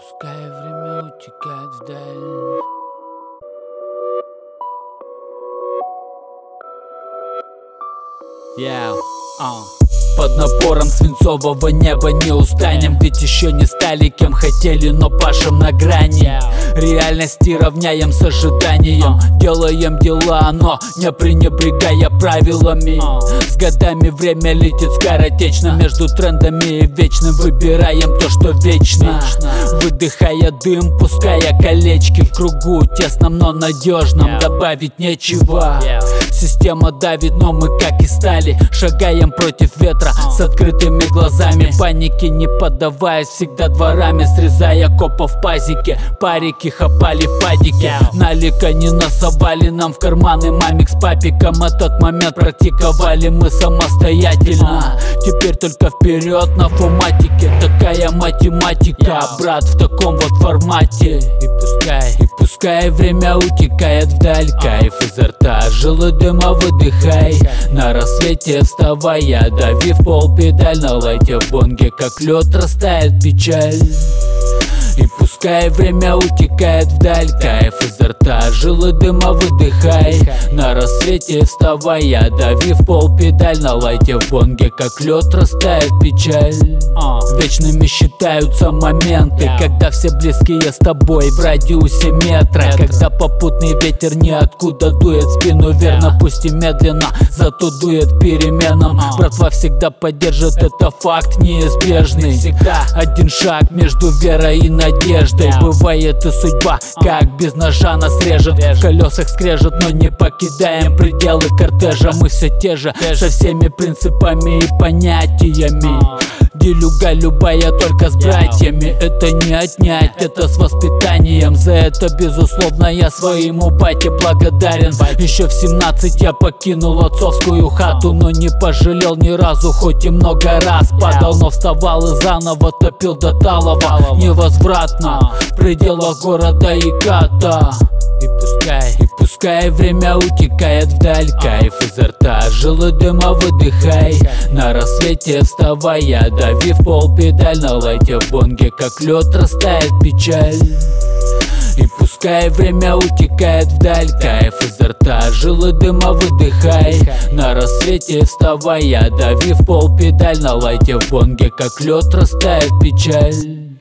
Пускай время утекает вдаль. Под напором свинцового неба не устанем, ведь еще не стали кем хотели, но пашем на грани. Реальности равняем с ожиданием, делаем дела, но не пренебрегая правилами. С годами время летит скоротечно, между трендами и вечным выбираем то, что вечно. Выдыхая дым, пуская колечки в кругу тесном, но надежном, добавить нечего. Система давит, но мы как и стали, шагаем против ветра с открытыми глазами. Паники не поддаваясь, всегда дворами, срезая копов в пазике. Парики хапали в падике, налика не насовали нам в карманы. Мамик с папиком этот момент практиковали мы самостоятельно. Теперь только вперед на фуматике, такая математика, брат, в таком вот формате. И пускай время утекает вдаль, кайф изо рта, жилы дыма выдыхай. На рассвете вставая, дави в пол педаль, на лайте в бонге, как лед, растает печаль. И пускай время утекает вдаль, кайф изо рта, жилы дыма выдыхай. На рассвете вставая, дави в пол педаль, на лайте в бонге, как лед, растает печаль. Вечными считаются моменты, когда все близкие с тобой в радиусе метра. Когда попутный ветер ниоткуда дует в спину, верно, пусть и медленно, зато дует к переменам. Братва всегда поддержит, это факт неизбежный. Всегда один шаг между верой и надеждой. Бывает и судьба, как без ножа нас режет. В колесах скрежет, но не покидаем пределы кортежа. Мы все те же, со всеми принципами и понятиями. Делюга любая, только с братьями. Это не отнять, это с воспитанием. За это, безусловно, я своему бате благодарен. Еще в 17 я покинул отцовскую хату, но не пожалел ни разу, хоть и много раз падал, но вставал и заново топил до талого. Невозвратно в пределах города и ката. И пускай время утекает вдаль, кайф изо рта, жилы дыма выдыхай. На рассвете вставая, дави в пол педаль, на лайте в бонге, как лед, растает печаль. И пускай время утекает вдаль, кайф изо рта, жилы дыма выдыхай. На рассвете вставая, дави в пол педаль, на лайте в бонге, как лед, растает печаль.